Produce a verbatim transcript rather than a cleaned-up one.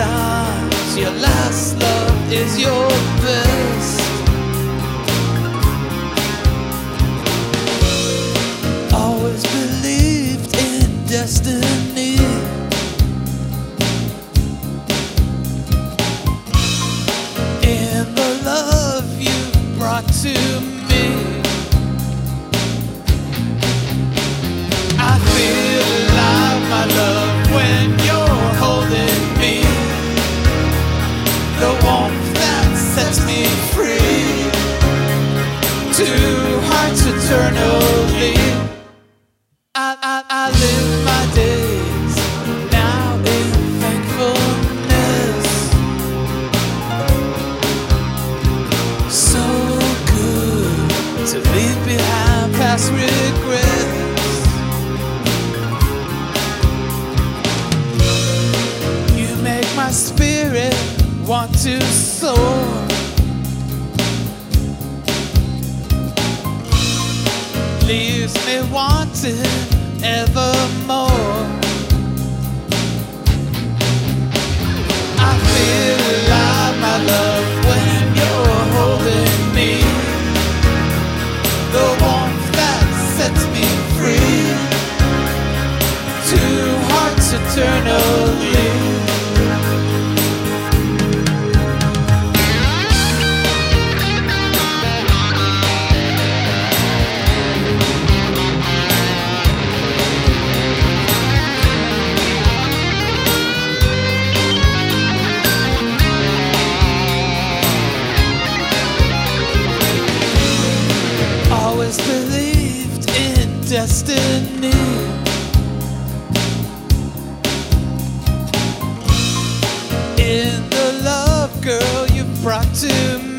Sometimes your last love is your best. Always believed in destiny. In the love you brought to me. I feel alive, my love, when you're holding me. The warmth that sets me free. Two hearts eternally. I, I, I live my days now in thankfulness. So good to leave behind past regrets. You make my spirit want to soar. Leaves me wanting evermore. I feel alive, my love, when you're holding me. The warmth that sets me free. Two hearts eternally. Always believed in destiny. In the love, girl, you brought to me.